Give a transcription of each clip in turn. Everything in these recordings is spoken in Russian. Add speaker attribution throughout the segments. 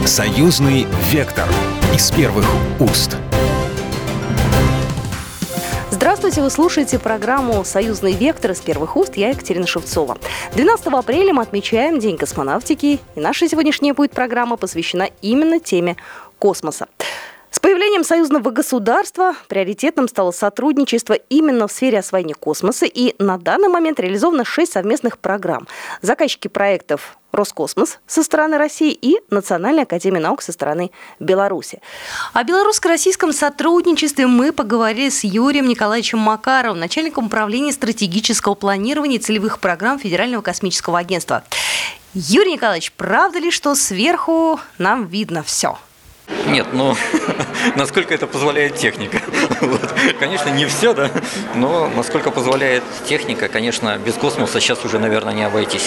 Speaker 1: Союзный вектор из первых уст.
Speaker 2: Здравствуйте, вы слушаете программу «Союзный вектор» из первых уст. Я Екатерина Шевцова. 12 апреля мы отмечаем День космонавтики, и наша сегодняшняя будет программа посвящена именно теме космоса. С появлением союзного государства приоритетным стало сотрудничество именно в сфере освоения космоса, и на данный момент реализовано 6 совместных программ. Заказчики проектов Роскосмос со стороны России и Национальная академия наук со стороны Беларуси. О белорусско-российском сотрудничестве мы поговорили с Юрием Николаевичем Макаровым, начальником управления стратегического планирования и целевых программ Федерального космического агентства. Юрий Николаевич, правда ли, что сверху нам видно все?
Speaker 3: Нет, насколько это позволяет техника. Конечно, не все, да, но насколько позволяет техника, конечно, без космоса сейчас уже, наверное, не обойтись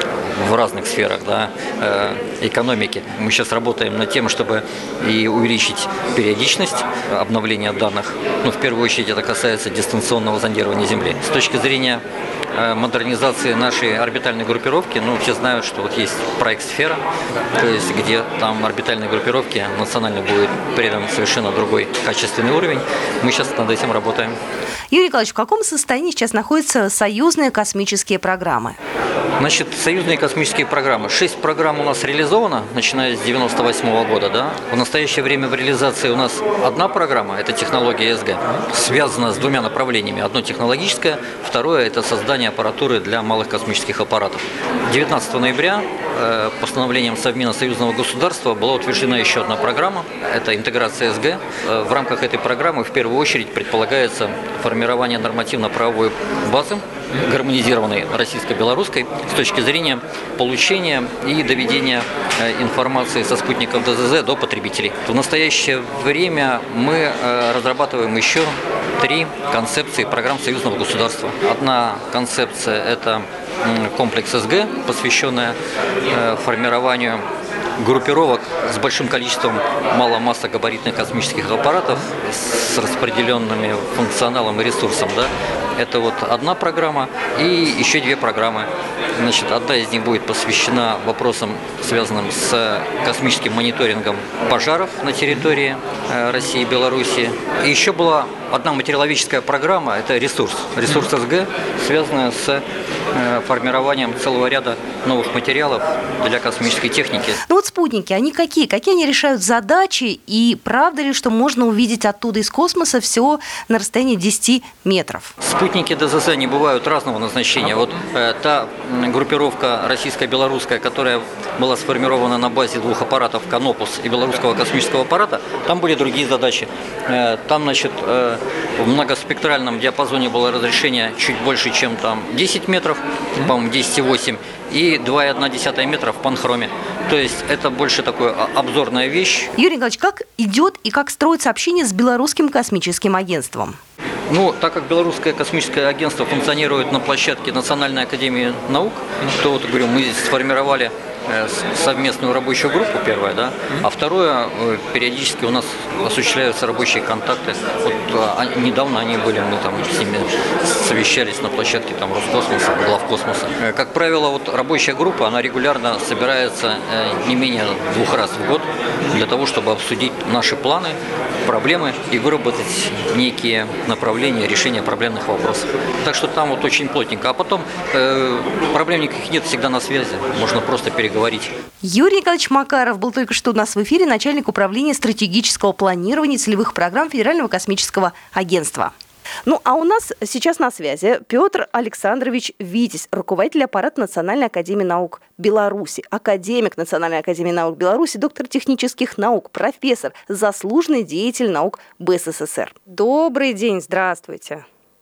Speaker 3: в разных сферах, да, экономики. Мы сейчас работаем над тем, чтобы и увеличить периодичность обновления данных. В первую очередь это касается дистанционного зондирования Земли. С точки зрения модернизации нашей орбитальной группировки, все знают, что вот есть проект «Сфера», то есть где там орбитальной группировке национально будет передан совершенно другой качественный уровень. Мы сейчас над этим работаем.
Speaker 2: Юрий Николаевич, в каком состоянии сейчас находятся союзные космические программы?
Speaker 3: Союзные космические программы. 6 программ у нас реализовано, начиная с 1998 года. Да? В настоящее время в реализации у нас одна программа, это технология СГ, связана с двумя направлениями. Одно технологическое, второе это создание аппаратуры для малых космических аппаратов. 19 ноября постановлением Совмина Союзного государства была утверждена еще одна программа, это интеграция СГ. В рамках этой программы в первую очередь предполагается формирование нормативно-правовой базы, гармонизированной российско-белорусской, с точки зрения получения и доведения информации со спутников ДЗЗ до потребителей. В настоящее время мы разрабатываем еще 3 концепции программ союзного государства. Одна концепция – это комплекс СГ, посвященная формированию группировок с большим количеством маломассогабаритных космических аппаратов с распределенными функционалом и ресурсом. Да? Это вот одна программа и еще 2 программы. Одна из них будет посвящена вопросам, связанным с космическим мониторингом пожаров на территории России и Беларуси. И еще была одна материаловедческая программа, это ресурс СГ, связанная с формированием целого ряда новых материалов для космической техники.
Speaker 2: Спутники, они какие? Какие они решают задачи? И правда ли, что можно увидеть оттуда из космоса все на расстоянии 10 метров?
Speaker 3: Спутники ДЗЗ не бывают разного назначения. Вот та группировка российско-белорусская, которая была сформирована на базе 2 аппаратов «Канопус» и белорусского космического аппарата, там были другие задачи. Там, в многоспектральном диапазоне было разрешение чуть больше, чем 10 метров, по-моему, 10,8, и 2,1 метра в панхроме. То есть это больше такая обзорная вещь.
Speaker 2: Юрий Николаевич, как идет и как строится общение с Белорусским космическим агентством?
Speaker 3: Так как Белорусское космическое агентство функционирует на площадке Национальной академии наук, то, мы сформировали совместную рабочую группу, первое, да, а второе, периодически у нас осуществляются рабочие контакты. Недавно они были, мы с ними совещались на площадке Роскосмоса, главкосмоса. Как правило, рабочая группа, она регулярно собирается не менее 2 раз в год для того, чтобы обсудить наши планы, проблемы и выработать некие направления решения проблемных вопросов. Так что там очень плотненько. А потом проблем никаких нет, всегда на связи, можно просто переговорить.
Speaker 2: Юрий Николаевич Макаров был только что у нас в эфире, начальник управления стратегического планирования и целевых программ Федерального космического агентства. А у нас сейчас на связи Петр Александрович Витязь, руководитель аппарата Национальной академии наук Беларуси, академик Национальной академии наук Беларуси, доктор технических наук, профессор, заслуженный деятель наук БССР. Добрый день, здравствуйте.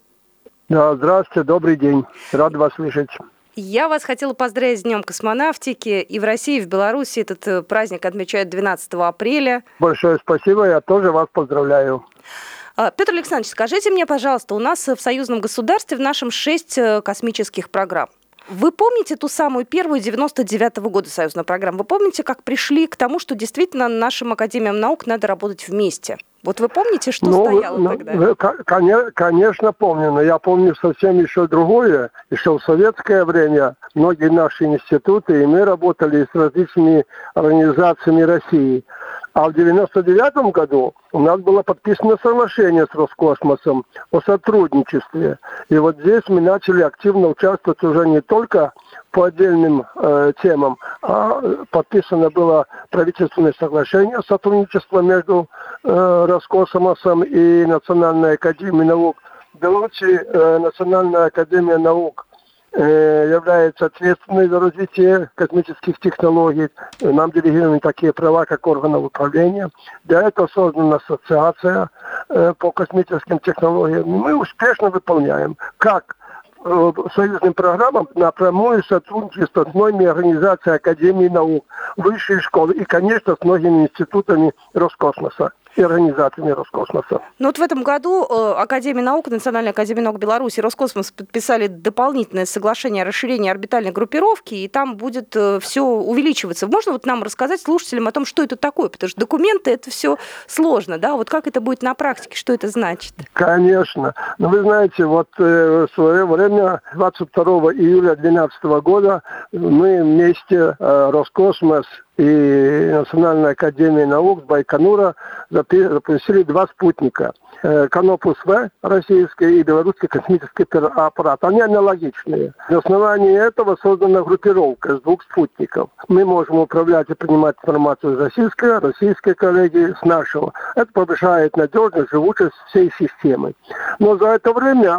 Speaker 4: Да, здравствуйте, добрый день. Рад вас слышать.
Speaker 2: Я вас хотела поздравить с Днем космонавтики. И в России, и в Беларуси этот праздник отмечают 12 апреля.
Speaker 4: Большое спасибо, я тоже вас поздравляю.
Speaker 2: Петр Александрович, скажите мне, пожалуйста, у нас в союзном государстве в нашем 6 космических программ. Вы помните ту самую первую 99-го года союзную программу? Вы помните, как пришли к тому, что действительно нашим академиям наук надо работать вместе? Вот вы помните, что стояло тогда?
Speaker 4: Конечно, помню, но я помню совсем еще другое. Еще в советское время многие наши институты, и мы работали с различными организациями России. А в 99 году у нас было подписано соглашение с Роскосмосом о сотрудничестве. И вот здесь мы начали активно участвовать уже не только по отдельным темам, а подписано было правительственное соглашение о сотрудничестве между Роскосмосом и Национальной академией наук. В Беларуси Национальная академия наук является ответственной за развитие космических технологий. Нам делегированы такие права, как органов управления. Для этого создана ассоциация по космическим технологиям. Мы успешно выполняем как союзным программам напрямую сотрудничество с многими организациями Академии наук, высшей школы и, конечно, с многими институтами Роскосмоса и организациями Роскосмоса.
Speaker 2: Ну вот в этом году Академия наук, Национальная академия наук Беларуси и Роскосмос подписали дополнительное соглашение о расширении орбитальной группировки, и там будет все увеличиваться. Можно вот нам рассказать слушателям о том, что это такое? Потому что документы — это все сложно, да? Вот как это будет на практике, что это значит?
Speaker 4: Конечно. Но вы знаете, вот в свое время, 22 июля 2012 года, мы вместе, Роскосмос и Национальная академия наук с Байконура, запустили 2 спутника. Канопус-В российский и белорусский космический аппарат. Они аналогичные. На основании этого создана группировка с 2 спутников. Мы можем управлять и принимать информацию с российской коллеги, с нашего. Это повышает надежность, живучесть всей системы. Но за это время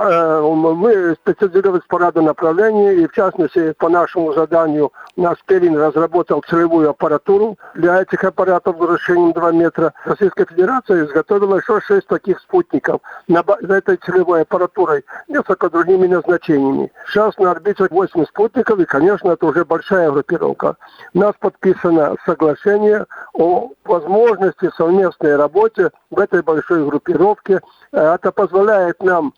Speaker 4: мы специализировались по ряду направлений, и в частности по нашему заданию наш Пелин разработал целевую аппаратуру для этих аппаратов выращением 2 метра. Российская Федерация изготовила еще 6 таких спутников за этой целевой аппаратурой, несколько другими назначениями. Сейчас на орбите 8 спутников, и, конечно, это уже большая группировка. У нас подписано соглашение о возможности совместной работы в этой большой группировке. Это позволяет нам,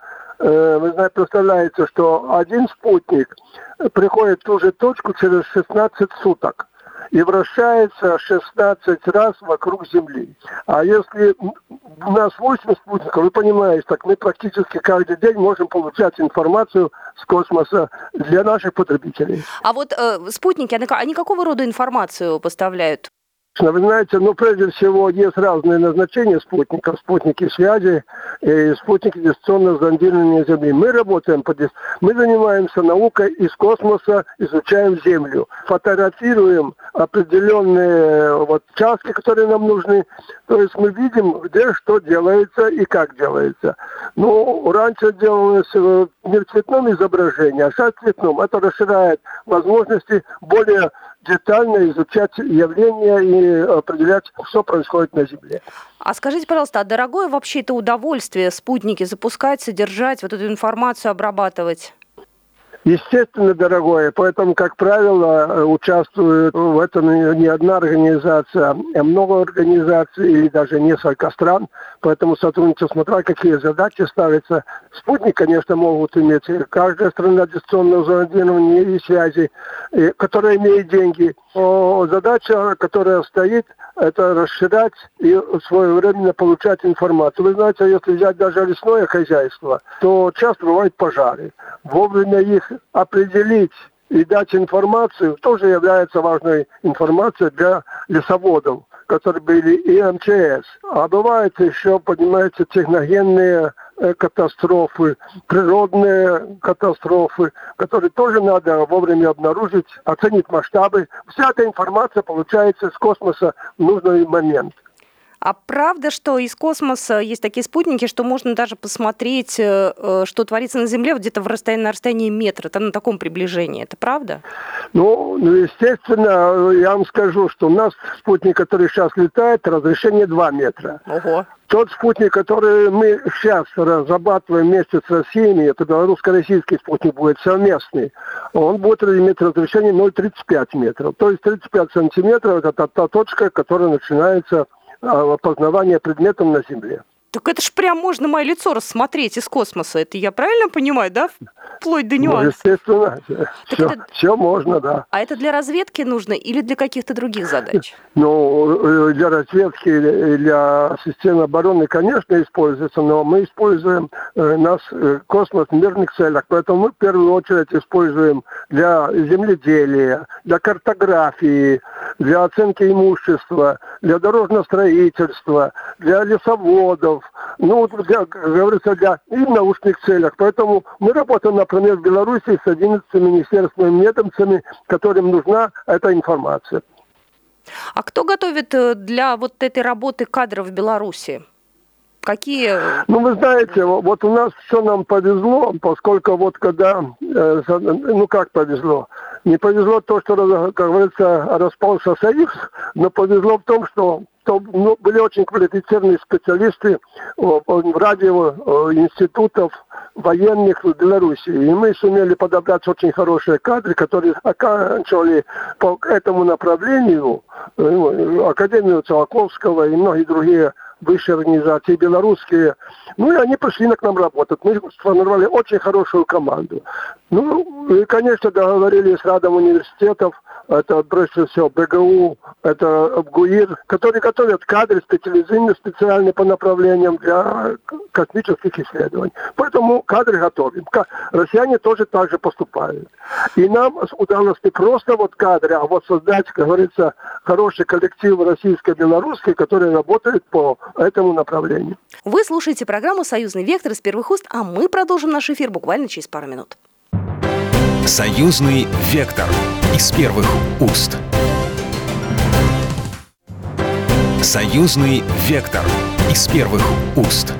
Speaker 4: вы знаете, представляете, что один спутник приходит в ту же точку через 16 суток и вращается 16 раз вокруг Земли. А если у нас 8 спутников, вы понимаете, так мы практически каждый день можем получать информацию с космоса для наших потребителей.
Speaker 2: А вот спутники, они какого рода информацию поставляют?
Speaker 4: Вы знаете, прежде всего, есть разные назначения спутников. Спутники связи и спутники дистанционного зондирования Земли. Мы работаем мы занимаемся наукой из космоса, изучаем Землю. Фотографируем определенные участки, которые нам нужны. То есть мы видим, где что делается и как делается. Раньше делалось не в цветном изображении, а сейчас в цветном. Это расширяет возможности более детально изучать явления и определять, что происходит на Земле.
Speaker 2: А скажите, пожалуйста, а дорогое вообще это удовольствие спутники запускать, содержать, вот эту информацию обрабатывать?
Speaker 4: Естественно, дорогое. Поэтому, как правило, участвует в этом не одна организация, а много организаций или даже несколько стран. Поэтому сотрудничество, смотря какие задачи ставятся. Спутник, конечно, могут иметь каждая страна дистанционного зондирования и связи, которая имеет деньги. Но задача, которая стоит, это расширять и своевременно получать информацию. Вы знаете, если взять даже лесное хозяйство, то часто бывают пожары. Вовремя их определить и дать информацию тоже является важной информацией для лесоводов, которые были и МЧС. А бывают еще, понимаете, техногенные катастрофы, природные катастрофы, которые тоже надо вовремя обнаружить, оценить масштабы. Вся эта информация получается из космоса в нужный момент.
Speaker 2: А правда, что из космоса есть такие спутники, что можно даже посмотреть, что творится на Земле где-то на расстоянии метра, там на таком приближении? Это правда?
Speaker 4: Естественно, я вам скажу, что у нас спутник, который сейчас летает, разрешение 2 метра.
Speaker 2: Ого.
Speaker 4: Тот спутник, который мы сейчас разрабатываем вместе с Россией, это белорусско-российский спутник будет совместный, он будет иметь разрешение 0,35 метров. То есть 35 сантиметров – это та точка, которая начинается опознавание предметов на Земле.
Speaker 2: Так это ж прям можно мое лицо рассмотреть из космоса. Это я правильно понимаю, да? Вплоть до нюансов.
Speaker 4: Естественно, все
Speaker 2: Это...
Speaker 4: можно, да.
Speaker 2: А это для разведки нужно или для каких-то других задач?
Speaker 4: Ну, для разведки, для системы обороны, конечно, используется, но мы используем космос в мирных целях, поэтому мы в первую очередь используем для земледелия, для картографии, для оценки имущества, для дорожного строительства, для лесоводов, ну, для, как говорится, и в научных целях. Поэтому мы работаем, например, в Беларуси с 11 министерствами ведомствами, которым нужна эта информация.
Speaker 2: А кто готовит для вот этой работы кадров в Беларуси? Какие?
Speaker 4: Ну, вы знаете, вот у нас все нам повезло, поскольку вот когда, ну как повезло, не повезло то, что, как говорится, распался союз, но повезло в том, что были очень квалифицированные специалисты в радиоинститутов военных в Беларуси. И мы сумели подобрать очень хорошие кадры, которые оканчивали по этому направлению Академию Циолковского и многие другие высшие организации белорусские. Ну и они пришли к нам работать. Мы сформировали очень хорошую команду. Ну и, конечно, договорились с Радом университетов, это прежде всего БГУ, это БГУИР, которые готовят кадры специальные по направлениям для космических исследований. Поэтому кадры готовим. Россияне тоже так же поступают. И нам удалось не просто вот кадры, а вот создать, как говорится, хороший коллектив российско-белорусский, который работает по этому направлению.
Speaker 2: Вы слушаете программу «Союзный вектор» из первых уст, а мы продолжим наш эфир буквально через пару минут.
Speaker 1: «Союзный вектор» из первых уст. «Союзный вектор» из первых уст.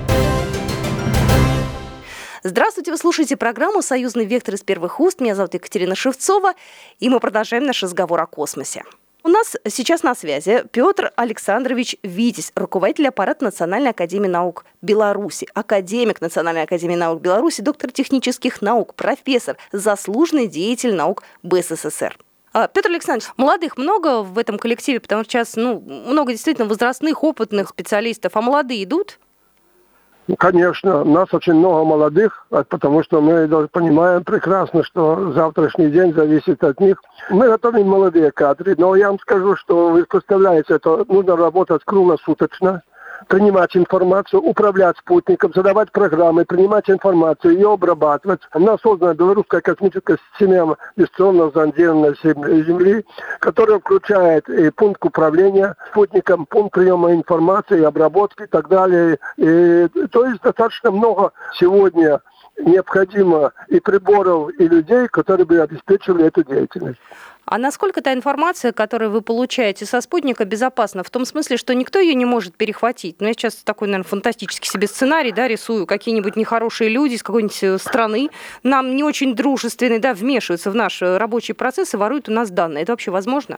Speaker 2: Здравствуйте, вы слушаете программу «Союзный вектор» из первых уст. Меня зовут Екатерина Шевцова, и мы продолжаем наш разговор о космосе. У нас сейчас на связи Петр Александрович Витязь, руководитель аппарата Национальной академии наук Беларуси, академик Национальной академии наук Беларуси, доктор технических наук, профессор, заслуженный деятель наук БССР. Петр Александрович, молодых много в этом коллективе, потому что сейчас много действительно возрастных, опытных специалистов, а молодые идут?
Speaker 4: Конечно, у нас очень много молодых, потому что мы даже понимаем прекрасно, что завтрашний день зависит от них. Мы готовим молодые кадры, но я вам скажу, что вы представляете, это нужно работать круглосуточно, принимать информацию, управлять спутником, задавать программы, принимать информацию, ее обрабатывать. У нас создана белорусская космическая система дистанционного зондирования Земли, которая включает и пункт управления спутником, пункт приема информации, обработки и так далее. То есть достаточно много сегодня необходимо и приборов, и людей, которые бы обеспечивали эту деятельность.
Speaker 2: А насколько та информация, которую вы получаете со спутника, безопасна? В том смысле, что никто ее не может перехватить. Я сейчас такой, наверное, фантастический себе сценарий, рисую. Какие-нибудь нехорошие люди из какой-нибудь страны, нам не очень дружественные, вмешиваются в наш рабочий процесс и воруют у нас данные. Это вообще возможно?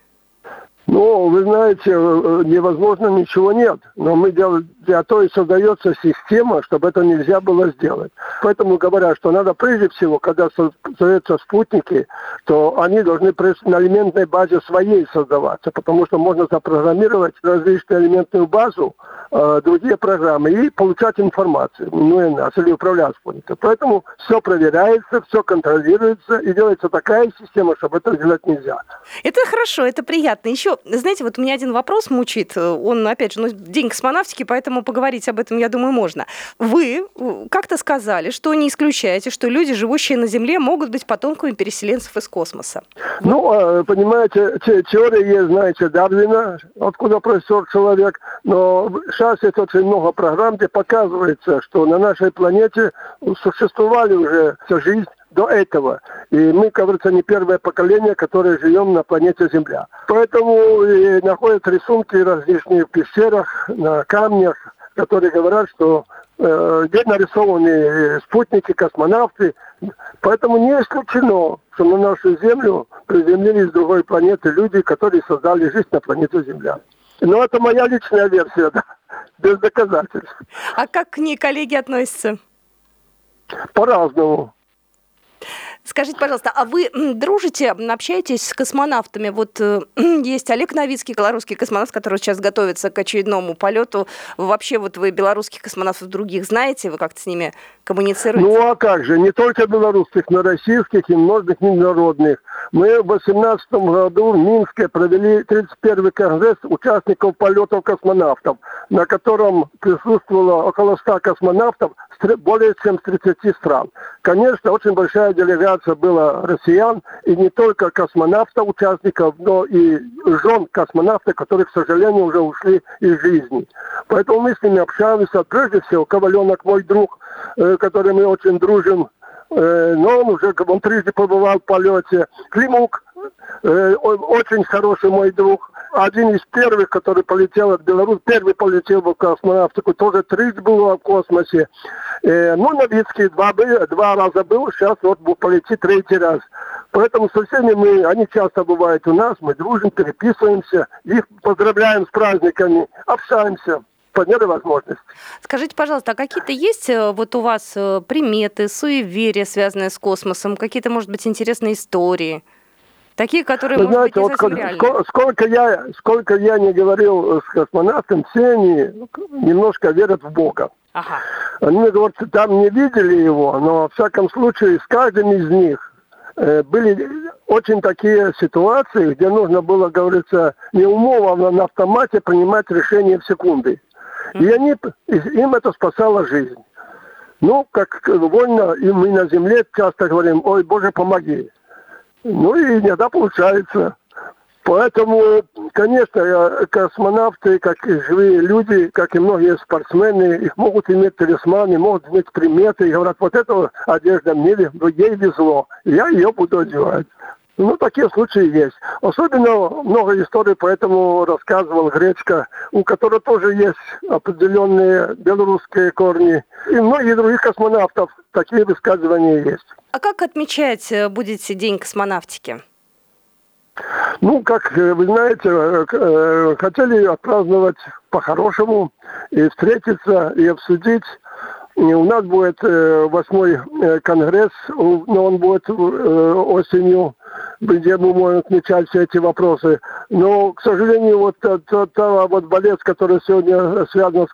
Speaker 4: Ну, вы знаете, невозможно ничего нет. Но мы для того и создается система, чтобы это нельзя было сделать. Поэтому говорят, что надо прежде всего, когда создаются спутники, то они должны на элементной базе своей создаваться, потому что можно запрограммировать различную элементную базу, другие программы и получать информацию, или управлять спутником. Поэтому все проверяется, все контролируется и делается такая система, чтобы это сделать нельзя.
Speaker 2: Это хорошо, это приятно. Еще, знаете, вот у меня один вопрос мучит. Он, опять же, день космонавтики, поэтому поговорить об этом, я думаю, можно. Вы как-то сказали, что не исключаете, что люди, живущие на Земле, могут быть потомками переселенцев из космоса.
Speaker 4: Понимаете, теория есть, знаете, Дарвина, откуда произошел человек, но сейчас есть очень много программ, где показывается, что на нашей планете существовали уже вся жизнь до этого. И мы, как говорится, не первое поколение, которое живем на планете Земля. Поэтому и находят рисунки различные в пещерах, на камнях, которые говорят, что где нарисованы спутники, космонавты. Поэтому не исключено, что на нашу Землю приземлились с другой планеты люди, которые создали жизнь на планете Земля. Но это моя личная версия, без доказательств.
Speaker 2: А как к ней коллеги относятся?
Speaker 4: По-разному.
Speaker 2: Скажите, пожалуйста, а вы дружите, общаетесь с космонавтами? Вот есть Олег Новицкий, белорусский космонавт, который сейчас готовится к очередному полету. Вообще, вот вы белорусских космонавтов других знаете? Вы как-то с ними коммуницируете?
Speaker 4: Ну а как же, не только белорусских, но и российских и многих международных. Мы в 2018 году в Минске провели 31-й конгресс участников полетов космонавтов, на котором присутствовало около 100 космонавтов более чем с 30 стран. Конечно, очень большая делегация была россиян, и не только космонавтов, участников, но и жен космонавтов, которые, к сожалению, уже ушли из жизни. Поэтому мы с ними общаемся. Прежде всего, Коваленок, мой друг, который мы очень дружим, но он трижды побывал в полете. Климук, очень хороший мой друг. Один из первых, который полетел от Беларуси, первый полетел в космонавтику, тоже трижды был в космосе. Новицкий два раза был, сейчас вот полетит третий раз. Поэтому со всеми они часто бывают у нас, мы дружим, переписываемся, их поздравляем с праздниками, общаемся. По мере возможности.
Speaker 2: Скажите, пожалуйста, а какие-то есть вот у вас приметы, суеверия, связанные с космосом? Какие-то, может быть, интересные истории? Такие, которые,
Speaker 4: вы
Speaker 2: может
Speaker 4: знаете,
Speaker 2: быть, не совсем реальны.
Speaker 4: Сколько я не говорил с космонавтом, все они немножко верят в Бога.
Speaker 2: Ага.
Speaker 4: Они мне говорят, что там не видели его, но, во всяком случае, с каждым из них были очень такие ситуации, где нужно было, говорится, не умом, а на автомате принимать решения в секунды. И им это спасало жизнь. Ну, как вольно, и мы на земле часто говорим, ой, Боже, помоги. Ну, и иногда получается. Поэтому, конечно, космонавты, как и живые люди, как и многие спортсмены, их могут иметь талисманы, могут иметь приметы, и говорят, вот эта одежда мне, ей везло, я ее буду одевать. Ну, такие случаи есть. Особенно много историй, поэтому рассказывал Гречка, у которого тоже есть определенные белорусские корни. И многие других космонавтов такие высказывания есть.
Speaker 2: А как отмечать будете День космонавтики?
Speaker 4: Ну, как вы знаете, хотели отпраздновать по-хорошему, и встретиться, и обсудить. И у нас будет 8-й конгресс, но он будет осенью, где мы можем отмечать все эти вопросы. Но, к сожалению, вот та болезнь, которая сегодня связана с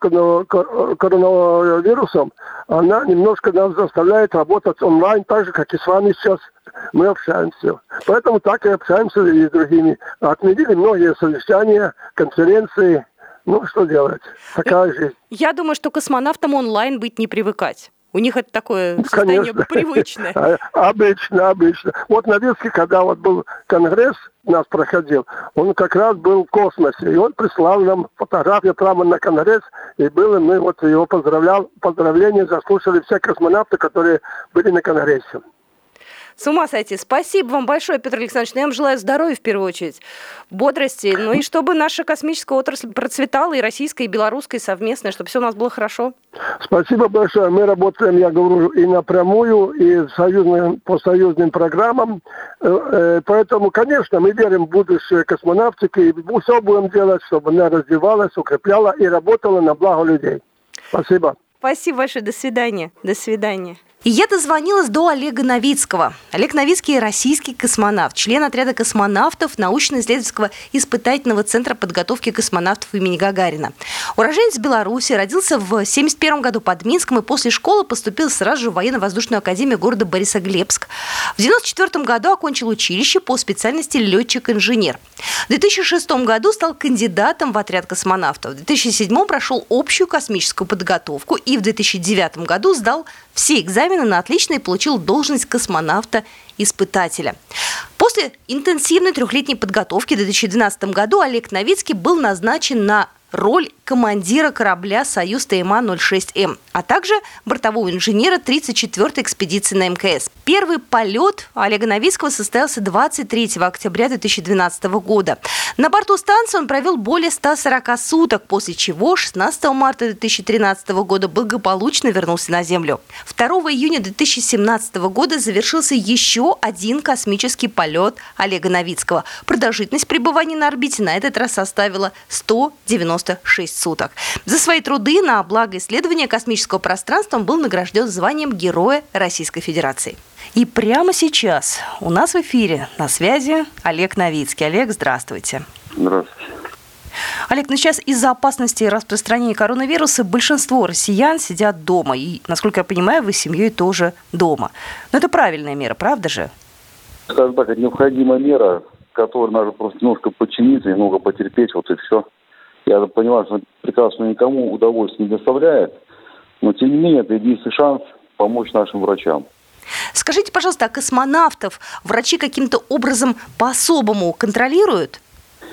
Speaker 4: коронавирусом, она немножко нас заставляет работать онлайн, так же, как и с вами сейчас мы общаемся. Поэтому так и общаемся и с другими. Отменили многие совещания, конференции. Ну, что делать? Такая жизнь.
Speaker 2: Я думаю, что космонавтам онлайн быть не привыкать. У них это такое состояние привычное.
Speaker 4: Обычно. Вот Новицкий, когда вот был конгресс, у нас проходил, он как раз был в космосе. И он прислал нам фотографию прямо на конгресс. И мы вот его поздравления заслушали все космонавты, которые были на конгрессе.
Speaker 2: С ума сойти. Спасибо вам большое, Петр Александрович. Я вам желаю здоровья в первую очередь, бодрости, ну и чтобы наша космическая отрасль процветала, и российская, и белорусская, и совместная, чтобы все у нас было хорошо.
Speaker 4: Спасибо большое. Мы работаем, я говорю, и напрямую, и по союзным программам. Поэтому, конечно, мы верим в будущее космонавтики, и все будем делать, чтобы она развивалась, укрепляла и работала на благо людей. Спасибо.
Speaker 2: Спасибо большое. До свидания. До свидания. И я дозвонилась до Олега Новицкого. Олег Новицкий – российский космонавт, член отряда космонавтов научно-исследовательского испытательного центра подготовки космонавтов имени Гагарина. Уроженец Беларуси, родился в 1971 году под Минском и после школы поступил сразу же в военно-воздушную академию города Борисоглебск. В 1994 году окончил училище по специальности летчик-инженер. В 2006 году стал кандидатом в отряд космонавтов. В 2007 прошел общую космическую подготовку и в 2009 году сдал все экзамены на отлично и получил должность космонавта-испытателя. После интенсивной трехлетней подготовки в 2012 году Олег Новицкий был назначен на роль командира корабля «Союз ТМА-06М», а также бортового инженера 34-й экспедиции на МКС. Первый полет Олега Новицкого состоялся 23 октября 2012 года. На борту станции он провел более 140 суток, после чего 16 марта 2013 года благополучно вернулся на Землю. 2 июня 2017 года завершился еще один космический полет Олега Новицкого. Продолжительность пребывания на орбите на этот раз составила 196 суток. За свои труды на благо исследования космического пространства он был награжден званием Героя Российской Федерации. И прямо сейчас у нас в эфире на связи Олег Новицкий. Олег, здравствуйте.
Speaker 5: Здравствуйте.
Speaker 2: Олег, сейчас из-за опасности распространения коронавируса большинство россиян сидят дома. И, насколько я понимаю, вы с семьей тоже дома. Но это правильная мера, правда же?
Speaker 5: Скажем так, это необходимая мера, которой надо просто немножко подчиниться, немного потерпеть, вот и все. Я понимаю, что прекрасно никому удовольствия не доставляет, но тем не менее это единственный шанс помочь нашим врачам.
Speaker 2: Скажите, пожалуйста, а космонавтов врачи каким-то образом по-особому контролируют?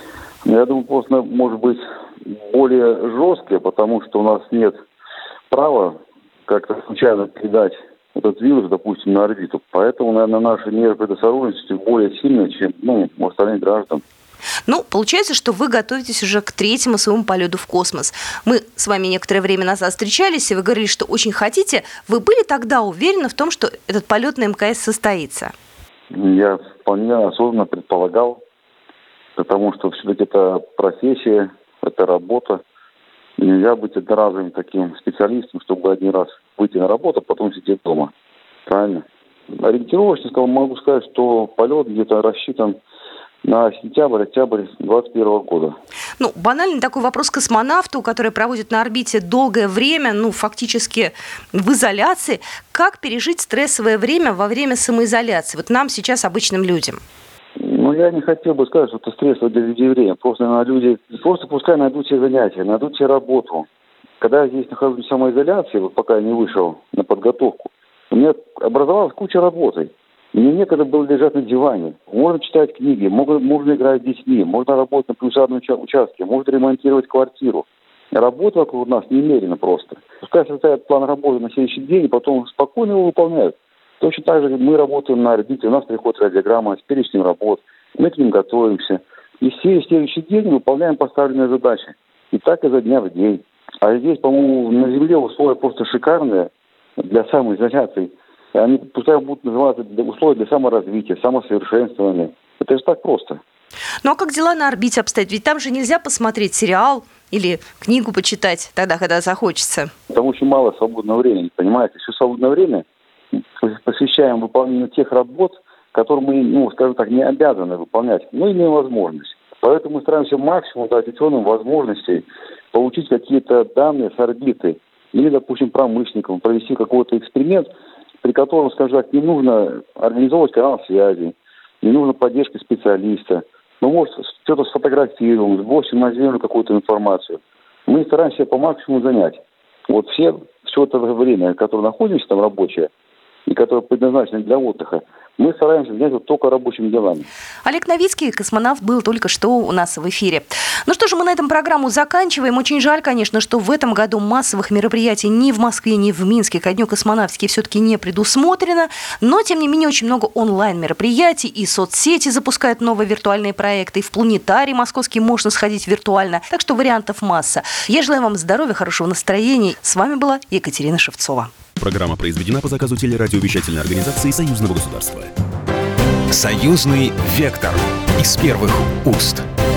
Speaker 5: Я думаю, просто может быть более жесткие, потому что у нас нет права как-то случайно передать этот вирус, допустим, на орбиту. Поэтому, наверное, наши меры предосторожности более сильные, чем у остальных граждан.
Speaker 2: Ну, получается, что вы готовитесь уже к третьему своему полету в космос. Мы с вами некоторое время назад встречались, и вы говорили, что очень хотите. Вы были тогда уверены в том, что этот полет на МКС состоится?
Speaker 5: Я вполне осознанно предполагал, потому что все-таки это профессия, это работа. И нельзя быть одноразовым таким специалистом, чтобы один раз выйти на работу, а потом сидеть дома. Правильно? Ориентировочно могу сказать, что полет где-то рассчитан на сентябрь-октябрь 2021 года.
Speaker 2: Ну, банальный такой вопрос космонавту, который проводит на орбите долгое время, фактически в изоляции. Как пережить стрессовое время во время самоизоляции? Вот нам сейчас, обычным людям.
Speaker 5: Я не хотел бы сказать, что это стрессовое для людей время. Просто пускай найдут себе занятия, найдут себе работу. Когда я здесь нахожусь в самоизоляции, вот пока я не вышел на подготовку, у меня образовалась куча работы. Мне некогда было лежать на диване. Можно читать книги, можно играть с детьми, можно работать на плюсарном участке, можно ремонтировать квартиру. Работа вокруг нас немерено просто. Пускай составят план работы на следующий день, и потом спокойно его выполняют. Точно так же мы работаем на орбите, у нас приходит радиограмма с перечнем работ, мы к ним готовимся. И все следующий день выполняем поставленные задачи. И так изо дня в день. А здесь, по-моему, на Земле условия просто шикарные для самоизоляции. Они пускай будут называться условия для саморазвития, самосовершенствования. Это же так просто.
Speaker 2: Ну а как дела на орбите обстоят? Ведь там же нельзя посмотреть сериал или книгу почитать тогда, когда захочется.
Speaker 5: Там очень мало свободного времени, понимаете? Все свободное время посвящаем выполнению тех работ, которые мы, скажем так, не обязаны выполнять, но имеем возможность. Поэтому мы стараемся максимум дать ученым возможностей получить какие-то данные с орбиты или, допустим, промышленникам провести какой-то эксперимент, при котором, скажем так, не нужно организовывать канал связи, не нужно поддержки специалиста. Мы, может, что-то сфотографируем, сбросим на Землю какую-то информацию. Мы стараемся по максимуму занять. Вот все это время, которое находимся там рабочее, и которое предназначено для отдыха, мы стараемся заняться только рабочими делами.
Speaker 2: Олег Новицкий, космонавт, был только что у нас в эфире. Ну что же, мы на этом программу заканчиваем. Очень жаль, конечно, что в этом году массовых мероприятий ни в Москве, ни в Минске ко Дню космонавтики все-таки не предусмотрено. Но, тем не менее, очень много онлайн-мероприятий, и соцсети запускают новые виртуальные проекты, и в планетарий московский можно сходить виртуально. Так что вариантов масса. Я желаю вам здоровья, хорошего настроения. С вами была Екатерина Шевцова.
Speaker 1: Программа произведена по заказу телерадиовещательной организации Союзного государства. Союзный вектор из первых уст.